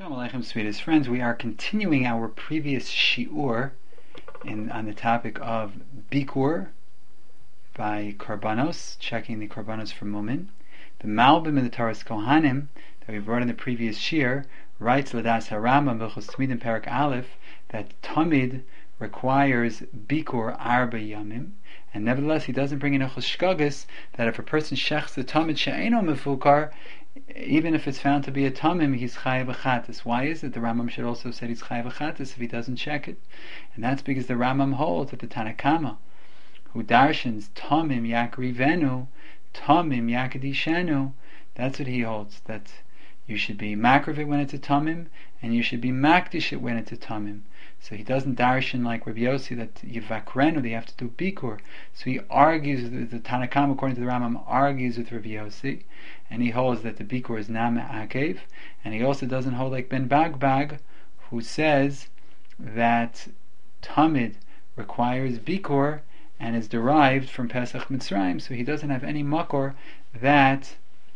Shalom Aleichem, sweetest friends. We are continuing our previous shiur on the topic of Bikur by Karbanos, checking the Karbanos for Mumin. The Malbim in the Taras Kohanim that we brought in the previous shiur writes Ladas Harambam B'chos Tamidim Perak Aleph that Tamid requires Bikur Arba Yamim, and nevertheless he doesn't bring in Echos Shkagas that if a person shechs the Tamid she'eino mefukar, even if it's found to be a tamim, he's chayav v'chatas. Why is it? The Rambam should also have said he's chayav v'chatas if he doesn't check it, and that's because the Rambam holds that the Tanakama, who darshans tamim yakrivenu, tamim yakadishenu, that's what he holds. That you should be makriv it when it's a tamim, and you should be makdish it when it's a tamim. So he doesn't darshan like Rabbi Yossi that yivakrenu, they have to do bikur. So he argues, the Tanakama according to the Rambam argues with Rabbi Yossi, and he holds that the bikur is nam akev, and he also doesn't hold like Ben Bagbag, who says that tamid requires bikur and is derived from Pesach Mitzrayim, so he doesn't have any makor that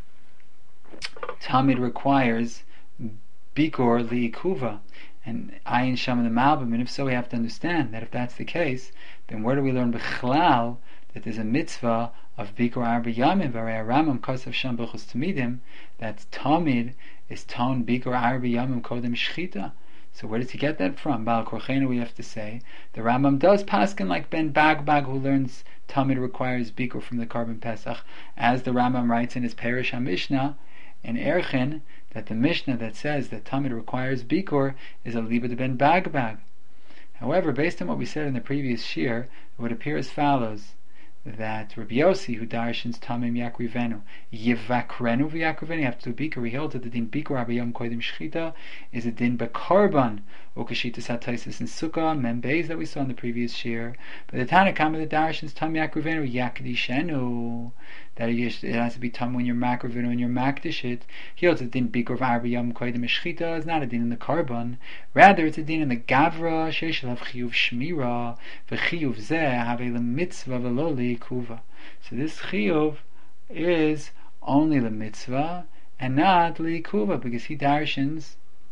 tamid requires bikur liikuva and ayin sham the malbim. And if so, we have to understand that if that's the case, then where do we learn b'chlal that there's a mitzvah of bikur arba yamim v'arei Rambam kasav sham b'chos tamidim that tamid is ton bikur arba yamim kodem shchita? So where does he get that from? Baal Korchenu, we have to say the Rambam does paskin like Ben Bagbag, who learns tamid requires bikur from the Karban Pesach, as the Rambam writes in his Perish HaMishnah in Erchin, that the Mishnah that says that tamid requires bikur is a liba de Ben Bagbag. However, based on what we said in the previous shir, it would appear as follows: that Rabbi Yossi, who darshans tamim yakrivenu, yivakrenu v'yakrivenu, you have to do bikur. He holds that the din bikur abayam kodim shchita is a din bekarban ukashita sataisis and sukkah membeis that we saw in the previous shir. But the Tanakama that darshans tamim yakrivenu yakdishenu, that it has to be tam when you're makrivenu and you're makdish it. He holds that the din bikur abayam kodim shchita is not a din in the karban, rather it's a din in the gavra sheishel have chiyuv shmira v'chiyuv zeh have a mitzvah v'lo kuva. So this chiyuv is only the mitzvah and not li kuva, because he darshans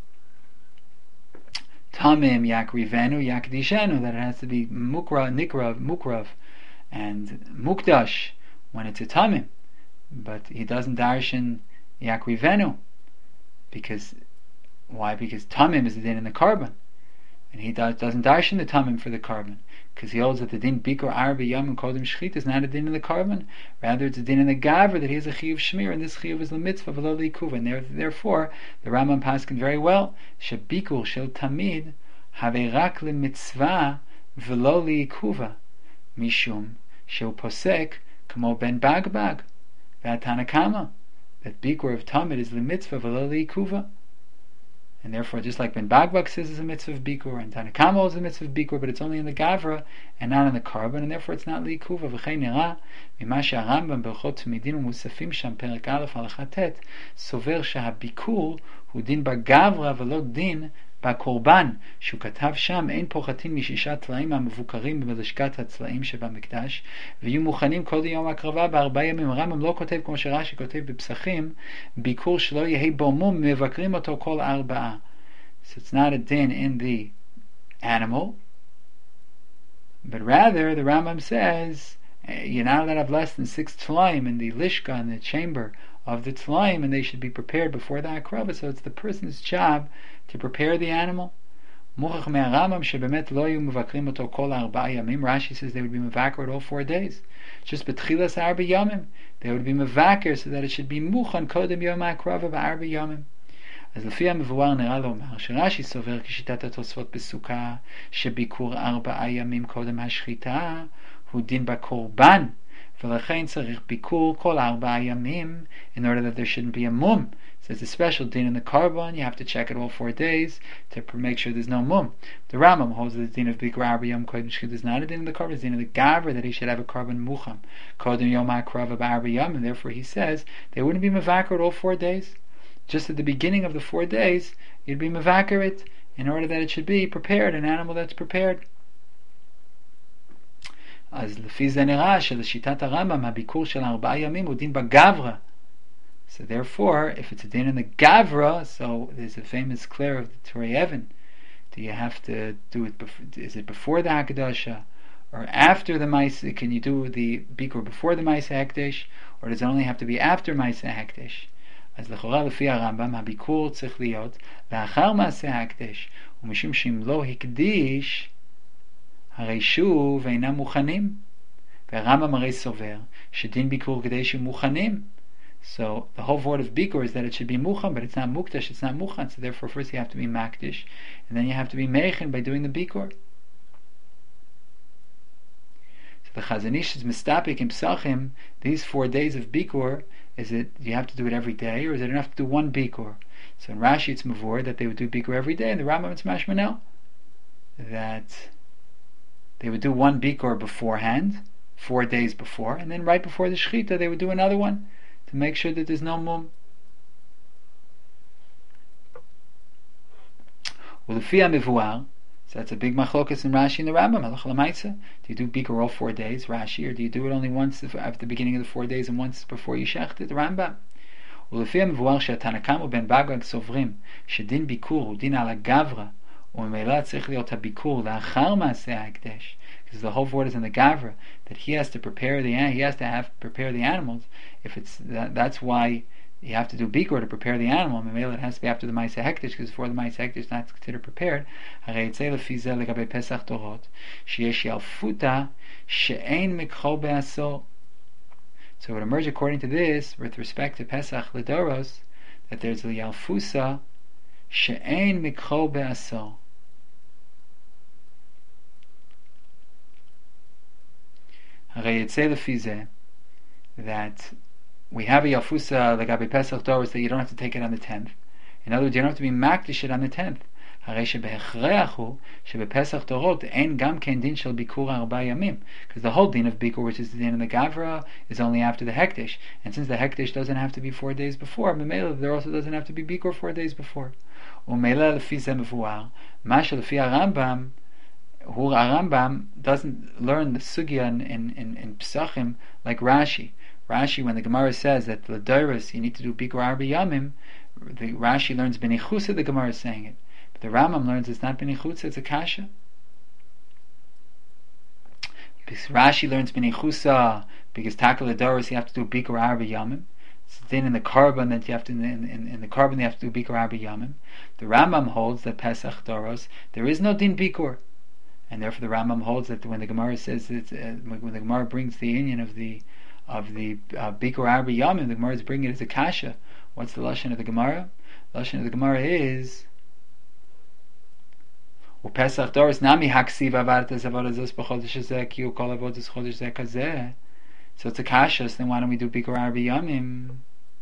tamim yakrivenu yakdishenu, that it has to be mukrav and mukdash when it's a tamim. But he doesn't darshan yakrivenu, because why? Because tamim is the din in the karban, and he doesn't darshan the tamim for the karban, because he holds that the din bikur arba yamim kodem shchit is not a din in the karban, rather it's a din in the gavra that he has a chiyuv shmir, and this chiyuv is the mitzvah v'lo liikuva. And therefore the Rambam paskin very well shebikur shel tamid have rak lemitzvah v'lo liikuva mishum shel posek kamo Ben Bagbag that Tanakama, that bikur of tamid is the mitzvah v'lo liikuva. And therefore, just like Ben Bagbag says is a mitzvah of bikur, and Tanakama is a mitzvah of bikur, but it's only in the gavra and not in the karban, and therefore it's not liikuva. V'chein nira mima she'arambam b'chot tamidim u'musafim sham perek aleph halacha tet sover she'habikur hu din b'gavra v'lo din בקורבן שהוא כתב שם אין פוחתים משישה טלאים המבוקרים בלשכת הצלאים שבמקדש ויהיו מוכנים כל יום הקרבה בארבעה ימים. הרמב"ם לא כותב כמו שרש"י כותב בפסחים ביקור שלא יהי בו מום, מבקרים אותו כל ארבעה. So it's not a din in the animal, but rather the Rambam says you're not allowed to have less than 6 tlaim in the lishka, in the chamber of the tlaim, and they should be prepared before the akrava. So it's the person's job to prepare the animal. Rashi says they would be mevakar all 4 days. Just betchilas arba yamim, they would be mevakar so that it should be muchan kodem yom akrava ba'arba yamim. אז לפי המבואר נראה לומר שרש"י סובר כשיטת התוספות בסוכה שביקור 4 ימים קודם השחיטה הוא דין בקורבן, ולכן צריך ביקור כל 4 ימים in order that there shouldn't be a mum. So there's a special din in the karban, you have to check it all 4 days to make sure there's no mum. The Rambam holds that the din of bikur arba yom kodem shchita is not a din in the karban, it's a din of the gavra that he should have a karban mucham kodem yom akrava ba'arba yom, and therefore he says they wouldn't be mevakar all 4 days. Just at the beginning of the 4 days, you'd be mevakar it in order that it should be prepared, an animal that's prepared. אז לפי זה נראה שלשיטת הרמב"ם הביקור של 4 ימים הוא דין בגברה So therefore, if it's a din in the Gavra, so there's a famous clear of the Torah Evan. Do you have to do it? Is it before the Hakadasha or after the Maisa? Can you do the Bikur before the Maisa Hekdesh, or does it only have to be after Maisa Hekdesh? אז לכאורה לפי הרמב"ם הביקור צריך להיות לאחר מעשה ההקדש, ומשום שאם לא הקדיש הרי שוב אינם מוכנים, והרמב"ם הרי סובר שדין ביקור כדי שמוכנים. So the whole word of bikur is that it should be muchan, but it's not mukdash, it's not muchan. So therefore first you have to be makdish, and then you have to be meichin by doing the bikur. So the Chazon Ish is mistapik in Psachim, these 4 days of bikur, is it you have to do it every day, or is it enough to do one bikur? So in Rashi it's mavur that they would do bikur every day, and the Rambam it's mashmanel that they would do one bikur beforehand, 4 days before, and then right before the shechita they would do another one to make sure that there's no mum. Ulefi mivuar, so that's a big machlokas in Rashi and the Rambam. Halacha l'maisa. Do you do bikur all 4 days, Rashi, or do you do it only once at the beginning of the 4 days and once before you shecht it, the Rambam? Ulefi mivuar she'tanakam uben bagag sovrim shedin bikur u din ala gavra umemela tzich liot habikur la'achar ma'aseh ha'ekdesh, because the whole word is in the gavra that he has to prepare prepare the animals. If it's that's why you have to do bikur to prepare the animal. It has to be after the Maisa Hekdesh, because before the Maisa Hekdesh it's not considered prepared. So it would emerge according to this, with respect to Pesach Ledoros, that there's a Yalfusa she'ein mikchol be'asol. That we have a Yalfusa legabe Pesach Doros that you don't have to take it on the 10th. In other words, you don't have to be makdish it on the 10th. Because the whole din of Bikur, which is the din of the Gavra, is only after the Hekdesh. And since the Hekdesh doesn't have to be 4 days before, there also doesn't have to be Bikur 4 days before. Rambam doesn't learn the sugya in Psachim like Rashi. Rashi, when the Gemara says that the L'Doros you need to do Bikur Arba Yamim, the Rashi learns B'nichusa, the Gemara is saying it. But the Rambam learns it's not B'nichusa, it's a Kasha. Because Rashi learns B'nichusa, because Taka L'Doros you have to do Bikur Arba Yamim. It's then in the carbon that you have to in the carbon you have to do Bikur Arba Yamim. The Rambam holds that Pesach Doros there is no din Bikur. And therefore the Rambam holds that when the Gemara says that when the Gemara brings the union of the Bikur Arba Yamim, the Gemara is bringing it as a kasha. What's the lashon of the Gemara? The lashon of the Gemara is Pesach Doros nami haksiv avartas avarazos b'chodesh hazeh ki ukol avodas chodesh zeh kazeh. So it's a kasha. So then why don't we do Bikur Arba Yamim?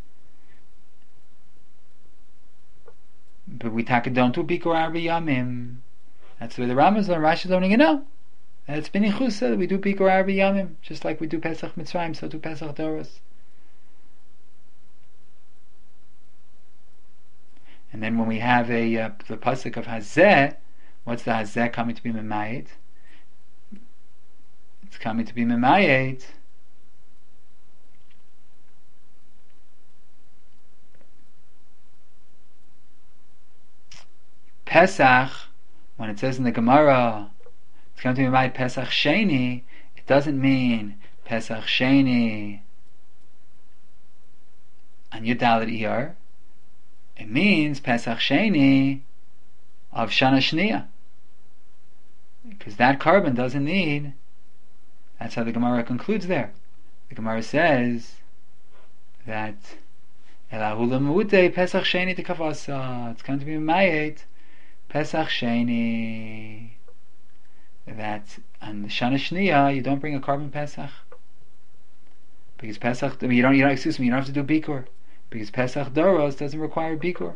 But we don't do Bikur Arba Yamim. That's the way the Rambam is learning. Rashi is learning it now. And it's B'nichusa that we do Bikur Arba Yamim, just like we do Pesach Mitzrayim, so do Pesach Doros. And then when we have the pasuk of Hazeh, what's the Hazeh coming to be Memayit? It's coming to be Memayit Pesach. When it says in the Gemara, it's going to be Memayit Pesach Sheni, it doesn't mean Pesach Sheni and Yudalit Iyar. It means Pesach Sheni of Shana Shniya, because that carbon doesn't need. That's how the Gemara concludes there. The Gemara says that Elahu Lemute Pesach Sheni Tekavasa. It's going to be Memayit Pesach Sheni. That on the Shana Shniya you don't bring a carbon Pesach, because Pesach you don't have to do Bikur, because Pesach Doros doesn't require Bikur.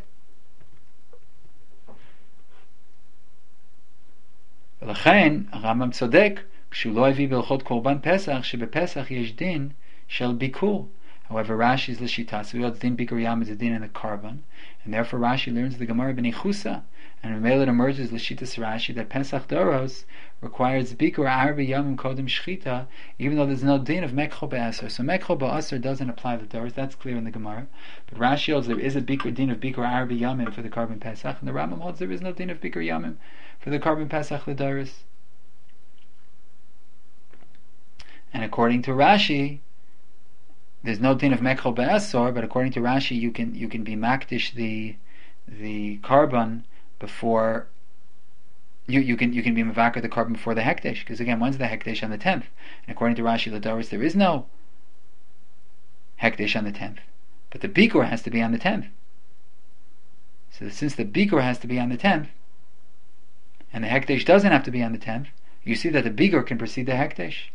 ולכן הרמב"ם צודק כשהוא לא הביא בהלכות קורבן פסח שבפסח יש דין של ביקור. However, Rashi's l'shitas, we hold din bikur yam is a din in the carbon, and therefore Rashi learns the Gemara b'nei chusa, and Ramel it emerges l'shitas Rashi that Pesach Doros requires bikur arba yamim kodem shchita, even though there's no din of mekcho be'aser. So mekcho be'aser doesn't apply to Doros. That's clear in the Gemara. But Rashi holds there is a bikur din of bikur arba yamim for the carbon Pesach, and the Rambam holds there is no din of bikur yamim for the carbon Pesach l'Doros. And according to Rashi, there's no din of mekcho be'asor, but according to Rashi, you can be makdish the carbon before you can be mevakar the carbon before the hekdesh, because again, when's the hekdesh? On the 10th, and according to Rashi l'Doros, there is no hekdesh on the 10th, but the bikur has to be on the 10th. So since the bikur has to be on the 10th, and the hekdesh doesn't have to be on the 10th, you see that the bikur can precede the hekdesh.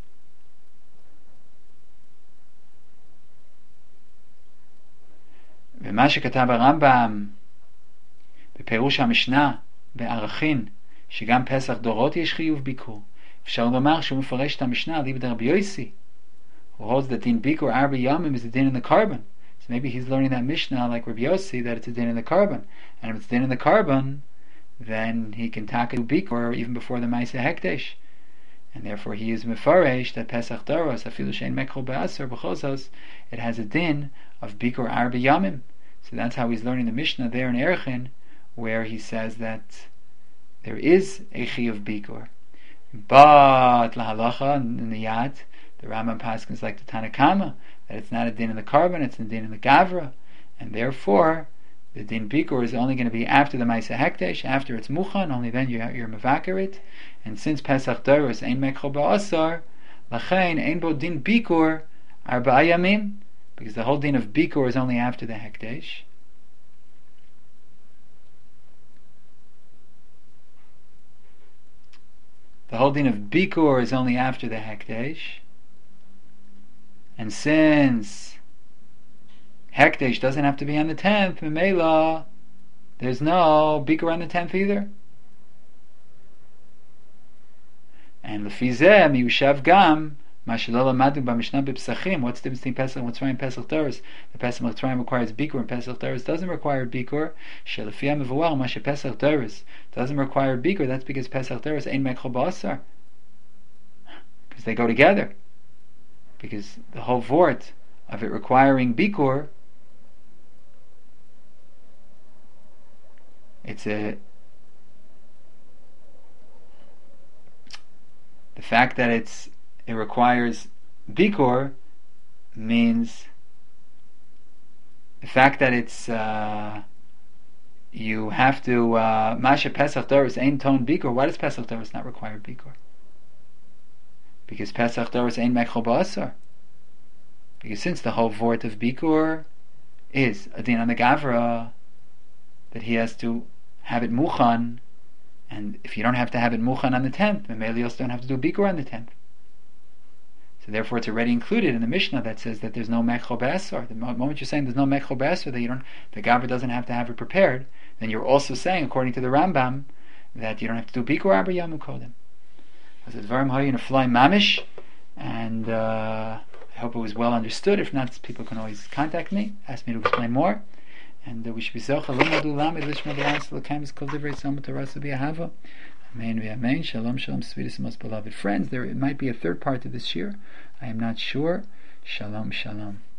ומה שכתב הרמב"ם בפירוש המשנה בערכין שגם פסח דורות יש חיוב ביקור, אפשר לומר שהוא מפרש את המשנה ליבד רבי יוסי, who holds that din bikur arba yamim is a din in the carbon. So maybe he's learning that Mishnah like Rabbi Yossi, that it's a din in the carbon, and if it's a din in the carbon, then he can take a bikur even before the Maaseh Hekdesh, and therefore he is mefaresh that Pesach Doros afilu shein mekcho be'aser b'chozos, it has a din of bikur arba yamim. So that's how he's learning the Mishnah there in Erchin, where he says that there is a chi of bikur. But lahalacha in the Yad, the Rambam paskins like the Tanakama, that it's not a din in the carbon, it's a din in the gavra, and therefore the din bikur is only going to be after the Maaseh Hekdesh, after it's muchan, only then you're mevakar it. And since Pesach Doros ein mekcho ba'asar, lachein ein bo din bikur arba yamim, because the whole din of bikur is only after the hekdesh. The whole din of bikur is only after the hekdesh, and since hekdesh doesn't have to be on the 10th, memela, there's no bikur on the 10th either. And lefizeh miyushav gam. What's the difference between Pesach and Mitzrayim and Pesach Doros? The Pesach Mitzrayim requires bikur, and Pesach Doros doesn't require bikur. Pesach Doros doesn't require bikur. That's because Pesach Doros ain't mekcho ba'asar, because they go together. Because the whole vort of it requiring bikur, the fact that it requires bikur means the fact that it's you have to Masha Pesach Doros ain't ton bikur. Why does Pesach Doros not require bikur? Because Pesach Doros ain't mekcho ba'asar. Because since the whole vort of bikur is a din on the gavra, that he has to have it muchan, and if you don't have to have it muchan on the 10th, then maybe you also don't have to do bikur on the 10th. So therefore it's already included in the Mishnah that says that there's no mekcho be'asar. The moment you're saying there's no mekcho be'asar, that the gavra doesn't have to have it prepared, then you're also saying, according to the Rambam, that you don't have to do bikur arba yamim kodem. As a dvarim hayu in a fly mamish, and I hope it was well understood. If not, people can always contact me, ask me to explain more. And we should be zocha l'madu lamed lishma b'las l'kaim is kol divrei tzalmud tarasa b'yahava. Amen v'amen. Shalom, shalom, sweetest and most beloved friends. There might be a third part to this year. I am not sure. Shalom, shalom.